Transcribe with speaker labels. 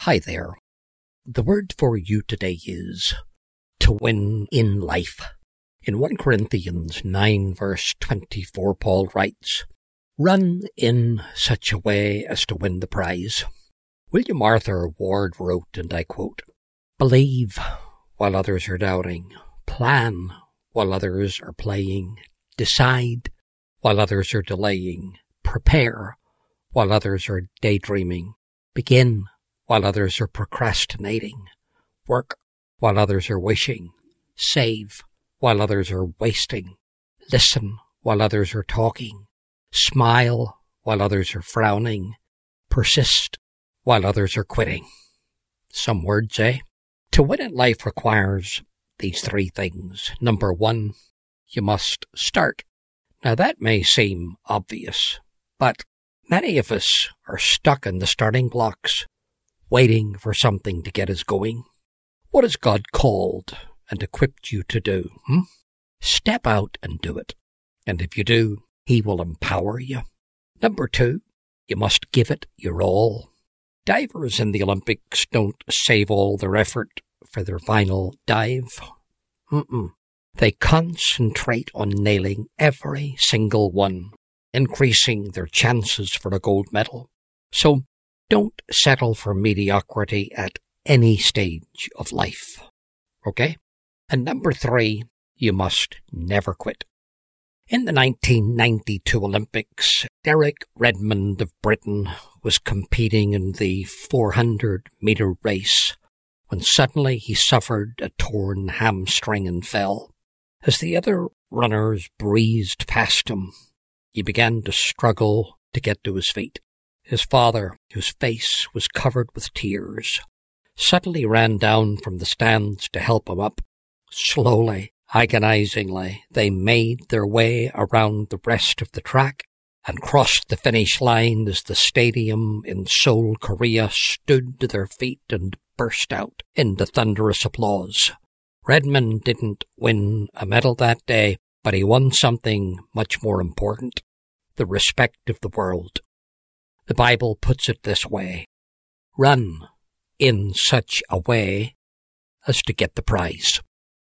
Speaker 1: Hi there. The word for you today is to win in life. In 1 Corinthians 9 verse 24, Paul writes, "Run in such a way as to win the prize." William Arthur Ward wrote, and I quote, "Believe while others are doubting. Plan while others are playing. Decide while others are delaying. Prepare while others are daydreaming. Begin while others are procrastinating. Work while others are wishing. Save while others are wasting. Listen while others are talking. Smile while others are frowning. Persist while others are quitting." Some words, eh? To win in life requires these 3 things. Number 1, you must start. Now that may seem obvious, but many of us are stuck in the starting blocks, waiting for something to get us going. What has God called and equipped you to do? Step out and do it. And if you do, He will empower you. Number 2, you must give it your all. Divers in the Olympics don't save all their effort for their final dive. They concentrate on nailing every single one, increasing their chances for a gold medal. So don't settle for mediocrity at any stage of life. Okay? And number 3, you must never quit. In the 1992 Olympics, Derek Redmond of Britain was competing in the 400-metre race when suddenly he suffered a torn hamstring and fell. As the other runners breezed past him, he began to struggle to get to his feet. His father, whose face was covered with tears, suddenly ran down from the stands to help him up. Slowly, agonizingly, they made their way around the rest of the track and crossed the finish line as the stadium in Seoul, Korea stood to their feet and burst out into thunderous applause. Redmond didn't win a medal that day, but he won something much more important: the respect of the world. The Bible puts it this way: run in such a way as to get the prize.